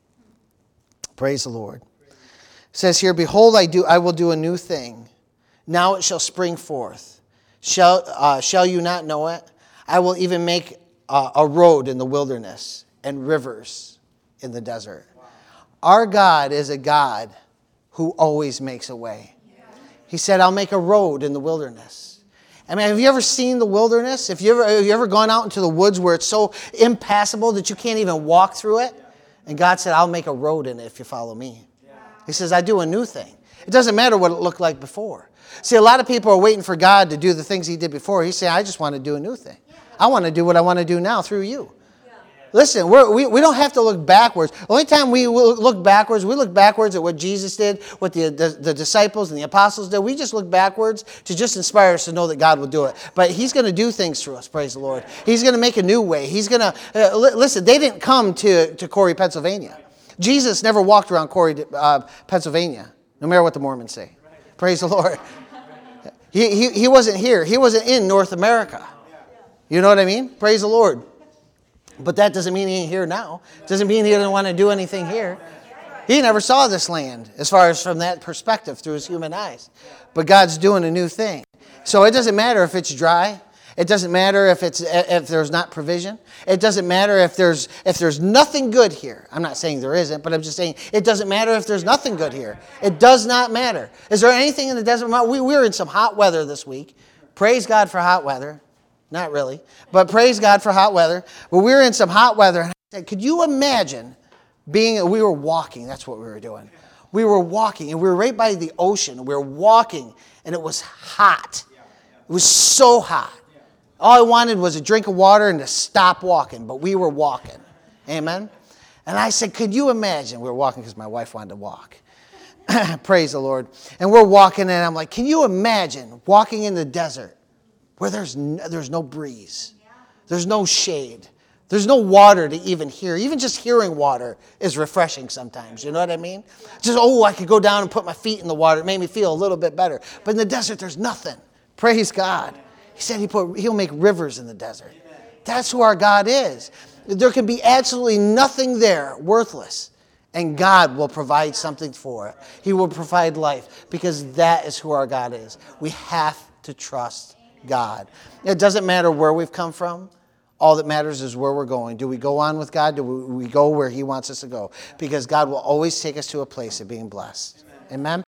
Praise the Lord. It says here, behold, I do, I will do a new thing. Now it shall spring forth. Shall, uh, shall you not know it? I will even make uh, a road in the wilderness and rivers in the desert. Wow. Our God is a God who always makes a way. Yeah. He said, I'll make a road in the wilderness. I mean, have you ever seen the wilderness? Have you ever, have you ever gone out into the woods where it's so impassable that you can't even walk through it? And God said, I'll make a road in it if you follow me. Yeah. He says, I do a new thing. It doesn't matter what it looked like before. See, a lot of people are waiting for God to do the things He did before. He's saying, I just want to do a new thing. I want to do what I want to do now through you. Yeah. Listen, we're, we we don't have to look backwards. The only time we look backwards, we look backwards at what Jesus did, what the, the, the disciples and the apostles did. We just look backwards to just inspire us to know that God will do it. But He's going to do things through us, praise the Lord. He's going to make a new way. He's going to, uh, listen, they didn't come to, to Corey, Pennsylvania. Jesus never walked around Corey, uh, Pennsylvania, no matter what the Mormons say. Praise the Lord. He, he, he wasn't here. He wasn't in North America. You know what I mean? Praise the Lord. But that doesn't mean He ain't here now. Doesn't mean He doesn't want to do anything here. He never saw this land as far as from that perspective through His human eyes. But God's doing a new thing. So it doesn't matter if it's dry. It doesn't matter if it's if there's not provision. It doesn't matter if there's if there's nothing good here. I'm not saying there isn't, but I'm just saying it doesn't matter if there's nothing good here. It does not matter. Is there anything in the desert? We, we were in some hot weather this week. Praise God for hot weather. Not really, but praise God for hot weather. But we were in some hot weather. And I said, could you imagine Being, we were walking. That's what we were doing. We were walking, and we were right by the ocean. We were walking, and it was hot. It was so hot. All I wanted was a drink of water and to stop walking, but we were walking. Amen? And I said, could you imagine? We were walking because my wife wanted to walk. Praise the Lord. And we're walking, and I'm like, can you imagine walking in the desert where there's no, there's no breeze? There's no shade. There's no water to even hear. Even just hearing water is refreshing sometimes. You know what I mean? Just, oh, I could go down and put my feet in the water. It made me feel a little bit better. But in the desert, there's nothing. Praise God. He said he put, he'll make rivers in the desert. That's who our God is. There can be absolutely nothing there, worthless. And God will provide something for it. He will provide life because that is who our God is. We have to trust God. It doesn't matter where we've come from. All that matters is where we're going. Do we go on with God? Do we go where he wants us to go? Because God will always take us to a place of being blessed. Amen?